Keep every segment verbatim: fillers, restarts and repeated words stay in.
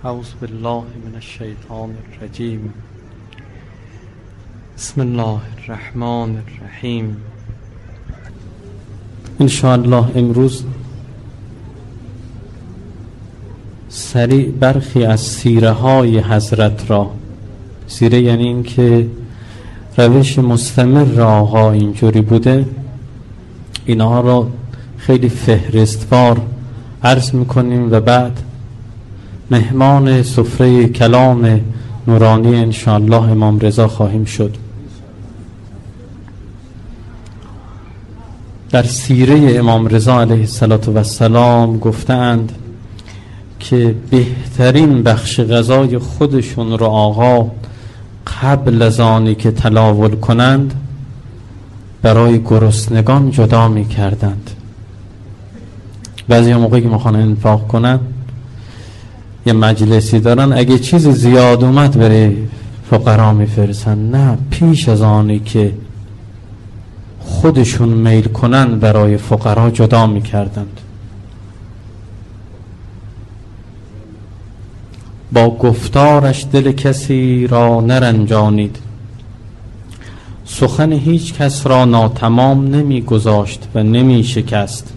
اعوذ بالله من الشیطان الرجیم. بسم الله الرحمن الرحیم. انشاءالله امروز سریع برخی از سیره های حضرت را، سیره یعنی این که روش مستمر آقا اینجوری بوده، اینها را خیلی فهرستوار عرض میکنیم و بعد مهمان سفره کلام نورانی انشاءالله امام رضا خواهیم شد. در سیره امام رضا علیه السلام گفتند که بهترین بخش غذای خودشون رو آقا قبل از آنی که تناول کنند برای گرسنگان جدا می کردند. بعضی موقعی که میخوان انفاق کنن یه مجلسی دارن، اگه چیز زیاد اومد برای فقرا میفرستن، نه پیش از آنی که خودشون میل کنن برای فقرا جدا میکردند. با گفتارش دل کسی را نرنجانید، سخن هیچ کس را ناتمام نمی گذاشت و نمی شکست.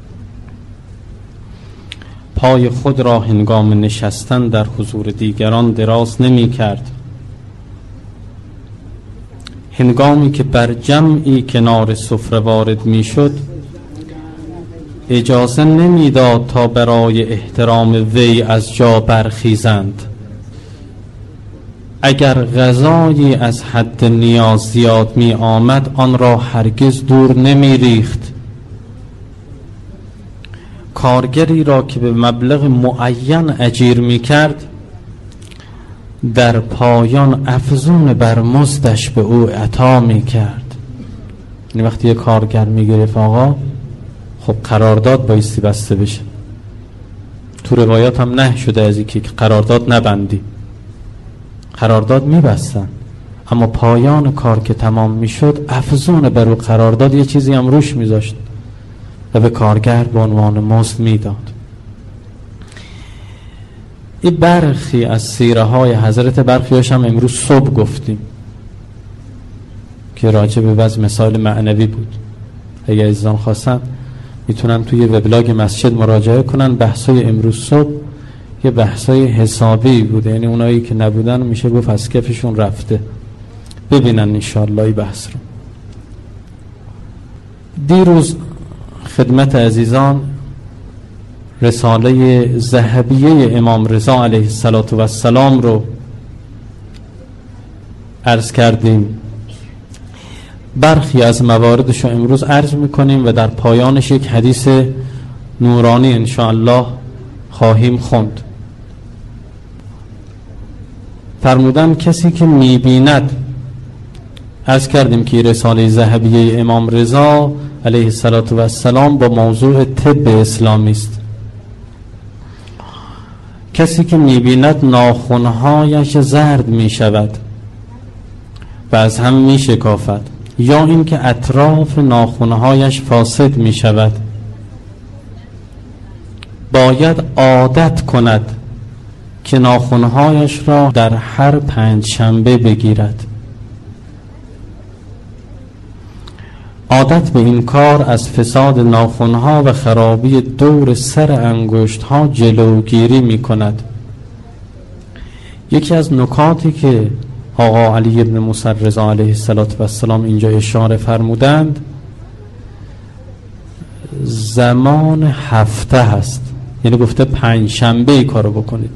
پای خود را هنگام نشستن در حضور دیگران دراز نمی کرد. هنگامی که بر جمعی کنار سفره وارد می شد اجازه نمی داد تا برای احترام وی از جا برخیزند. اگر غذایی از حد نیاز زیاد می آمد آن را هرگز دور نمی ریخت. کارگری را که به مبلغ معین اجیر می کرد در پایان افزون بر مزدش به او عطا می کرد. یعنی وقتی یه کارگر می گرفت آقا، خب قرارداد بایستی بسته بشه. تو روایات هم نه شده از اینکه قرارداد نبندی، قرارداد می بستن، اما پایان کار که تمام می شد افزون بر او قرارداد یه چیزی هم روش می داشت و به کارگر به عنوان مزد میداد. این برخی از سیره های حضرت، برخیاش هم امروز صبح گفتیم که راجع به بعض مسائل معنوی بود. اگر عزیزان خواستن میتونن توی وبلاگ مسجد مراجعه کنن. بحثای امروز صبح یه بحثای حسابی بوده، یعنی اونایی که نبودن میشه گفت از کفشون رفته. ببینن انشاءالله این بحث رو. دیروز خدمت عزیزان رساله ذهبیه امام رضا علیه السلام رو عرض کردیم. برخی از مواردش رو امروز عرض میکنیم و در پایانش یک حدیث نورانی انشاءالله خواهیم خوند. فرمودن کسی که میبیند، عرض کردیم که رساله ذهبیه امام رضا علیه السلام با موضوع طب اسلامی است. کسی که میبیند ناخنهایش زرد میشود و از هم میشکافد، یا اینکه اطراف ناخنهایش فاسد میشود، باید عادت کند که ناخنهایش را در هر پنج شنبه بگیرد. عادت به این کار از فساد ناخنها و خرابی دور سر انگشتها جلوگیری می کند. یکی از نکاتی که آقا علی ابن موسی رضا علیه السلام اینجا اشاره فرمودند زمان هفته هست، یعنی گفته پنج شنبه ای کارو بکنید.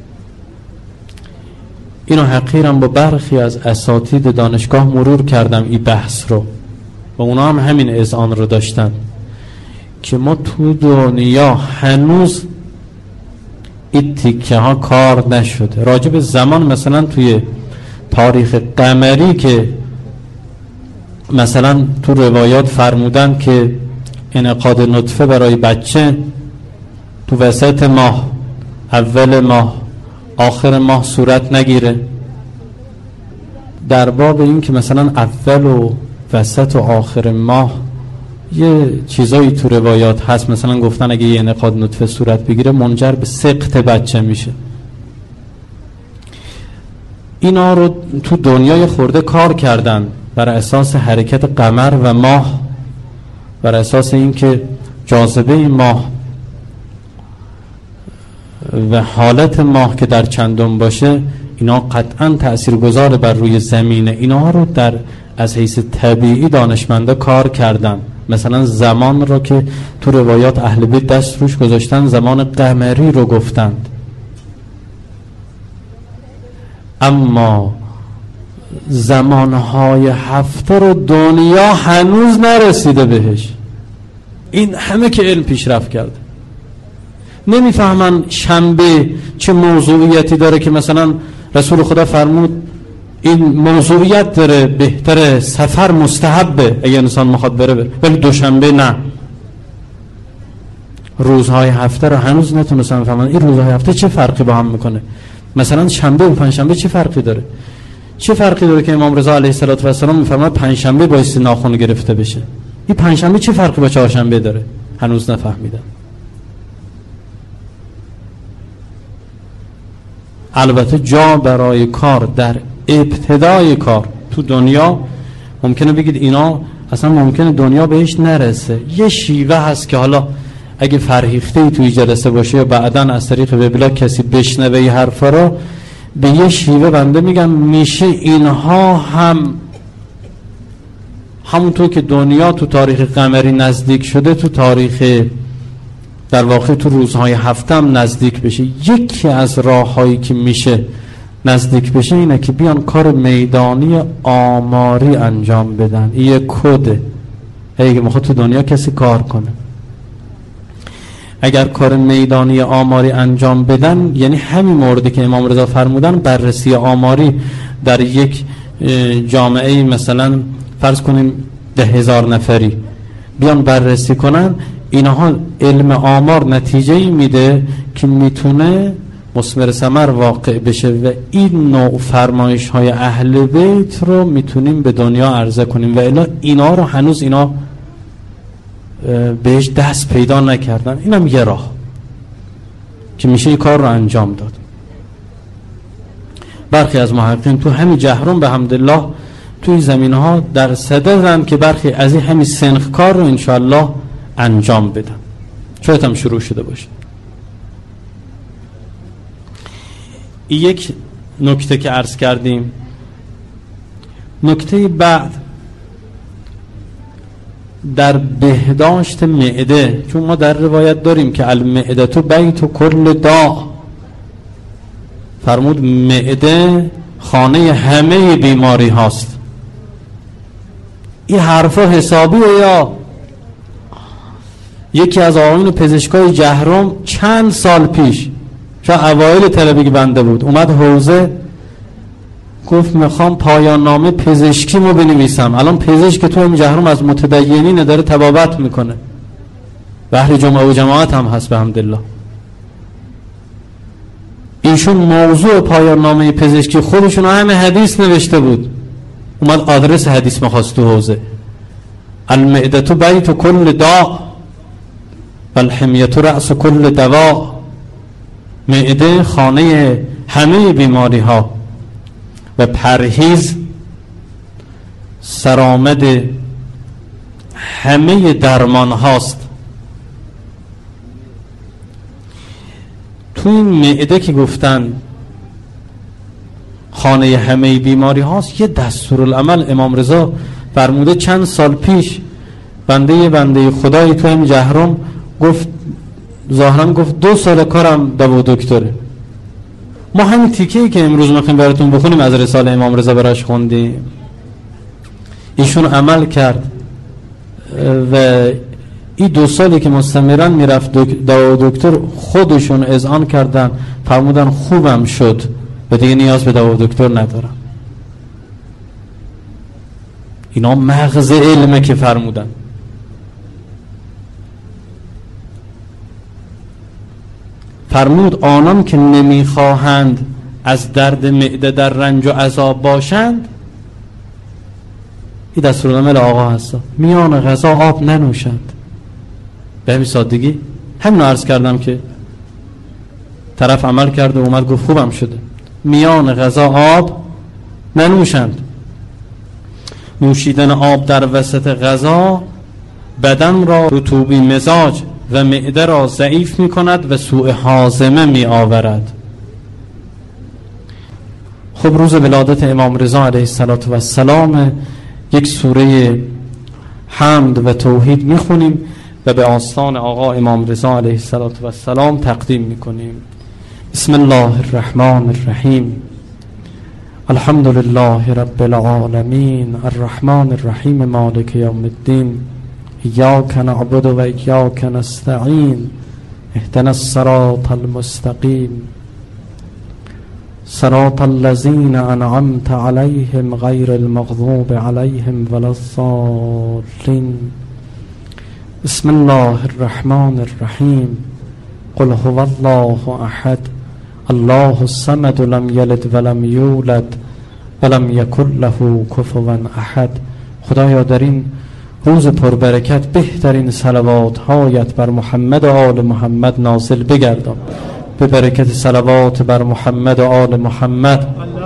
اینو حقیرم با برخی از اساتید دانشگاه مرور کردم این بحث رو و اونا هم همین اذعان رو داشتن که ما تو دنیا هنوز این تیکه ها کار نشده. راجع به زمان مثلا توی تاریخ قمری که مثلا تو روایات فرمودن که انعقاد نطفه برای بچه تو وسط ماه، اول ماه، آخر ماه صورت نگیره. در باب این که مثلا اول و وسط و آخر ماه یه چیزایی تو روایات هست، مثلا گفتن اگه یه انعقاد نطفه صورت بگیره منجر به سقط بچه میشه. اینا رو تو دنیای خورده کار کردن بر اساس حرکت قمر و ماه، بر اساس اینکه جاذبه ماه و حالت ماه که در چندم باشه اینا قطعا تأثیرگذار بر روی زمینه. اینا رو در از حیث طبیعی دانشمندا کار کردن. مثلا زمان رو که تو روایات اهل بیت دست روش گذاشتن زمان قمری رو گفتند، اما زمانهای هفته رو دنیا هنوز نرسیده بهش. این همه که علم پیشرفت کرده نمیفهمن شنبه چه موضوعیتی داره که مثلا رسول خدا فرمود این موضوعیت داره، بهتره سفر مستحبه اگه انسان میخواد بره بره، ولی دوشنبه نه. روزهای هفته رو هنوز نتونستن بفهمن این روزهای هفته چه فرقی با هم میکنه. مثلا شنبه و پنجشنبه چه فرقی داره؟ چه فرقی داره که امام رضا علیه السلام میفرماد پنجشنبه بایستی ناخن گرفته بشه؟ این پنجشنبه چه فرقی با چهارشنبه داره؟ هنوز نفهمیدن. البته جا برای کار در ابتدای کار تو دنیا ممکنه بگید اینا اصلا ممکنه دنیا بهش نرسه. یه شیوه هست که حالا اگه فرهیخته توی جلسه باشه یا بعداً از طریق وبلاگ کسی بشنوه این حرفا رو، به یه شیوه بنده میگم میشه اینها هم همونطور که دنیا تو تاریخ قمری نزدیک شده تو تاریخ در واقع تو روزهای هفته هم نزدیک بشه. یکی از راههایی که میشه نزدیک بشه اینه که بیان کار میدانی آماری انجام بدن. این یه کده اگه میخواد تو دنیا کسی کار کنه، اگر کار میدانی آماری انجام بدن، یعنی همین موردی که امام رضا فرمودن، بررسی آماری در یک جامعه مثلا فرض کنیم ده هزار نفری بیان بررسی کنن، اینها علم آمار نتیجه ای میده که میتونه مثمر ثمر واقع بشه و این نوع فرمایش های اهل بیت رو میتونیم به دنیا عرضه کنیم و الا اینا رو هنوز اینا بهش دست پیدا نکردن. اینم یه راه که میشه این کار رو انجام داد. برخی از محققین تو همین جهرم به حمدالله توی زمینه ها در صددن که برخی از این همین سنخ کار رو انشاءالله انجام بدن. شاید هم شروع شده باشه. این یک نکته که عرض کردیم. نکته بعد در بهداشت معده، چون ما در روایت داریم که المعده تو بیت و کل داء، فرمود معده خانه همه بیماری هاست. این حرفا حسابیه. یا یکی از آقایون پزشکای جهرم چند سال پیش، شاید اوایل طلبه بنده بود، اومد حوزه گفت میخوام پایان نامه پزشکیمو بنویسم. الان پزشک تو این جهرم از متدینین داره تبابت میکنه، بحر جمعه و جماعت هم هست به حمدالله. ایشون موضوع پایان نامه پزشکی خودشون همه حدیث نوشته بود، اومد آدرس حدیث میخواست تو حوزه. المعده بیت کل داء والحمیه رأس کل دواء. معده خانه همه بیماری ها و پرهیز سرآمد همه درمان هاست. تو این معده که گفتن خانه همه بیماری هاست، یه دستورالعمل امام رضا فرموده چند سال پیش. بنده بنده خدای تو این جهرم گفت، ظاهرا گفت دو سال کارم دوا دکتره. ما همین تیکه‌ای که امروز میخوایم براتون بخونیم از رساله امام رضا براش خوندیم. ایشون عمل کرد و این دو سالی که مستمرا میرفت دوا دکتر خودشون اذعان کردن، فرمودن خوبم شد و دیگه نیاز به دوا دکتر ندارم. اینا مغز علمه که فرمودن. فرمود آنان که نمیخواهند از درد معده در رنج و عذاب باشند، این دستورالعمل آقا هست، میان غذا آب ننوشند. به همین سادگی همین عرض کردم که طرف عمل کرده و اومد گفت خوبم شده. میان غذا آب ننوشند. نوشیدن آب در وسط غذا بدن را رطوبی مزاج و معده را ضعیف می کند و سوء هاضمه می آورد. خب روز ولادت امام رضا علیه السلام یک سوره حمد و توحید می خونیم و به آستان آقا امام رضا علیه السلام تقدیم می کنیم. بسم الله الرحمن الرحیم. الحمد لله رب العالمین الرحمن الرحیم مالک یوم الدین ایاک نعبد و ایاک نستعین اهدنا الصراط المستقیم صراط الذین انعمت علیهم غیر المغضوب علیهم ولا الضالین. بسم الله الرحمن الرحیم. قل هو الله احد الله الصمد لم یلد ولم یولد ولم یکن له کفوا احد. خدایا در این روز پربرکت بهترین صلوات هایت بر محمد و آل محمد نازل بگردان. به برکت صلوات بر محمد و آل محمد